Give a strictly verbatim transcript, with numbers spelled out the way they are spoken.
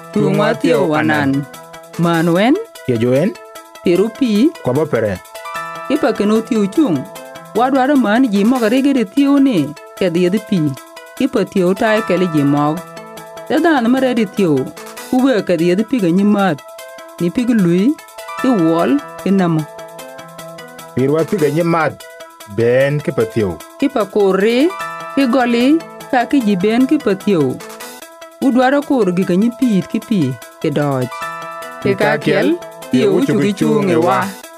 Tungwa thieu wanan. Manwen. Yejoen. Pirupi. Kwa bopere. Ipa keno thieu chung. Wadwaro man ji moga regede thieu ni. Kedhi yedhi pi. Ipa thieu tae kele ji mog. Tedhan maredi thieu. Uwe kedhi yedhi pi ganyi mat. Ni pi gului. Ti wol. Ki namo. Pirwa pi ganyi mat. Ben kipa thieu. Kipa kore. Ki goli. Ka ki ji ben kipa thieu. Udwaro kor gi ganyi pi ki pi. Ki doj. Ki kakiel. Thieu chuki chunge wa.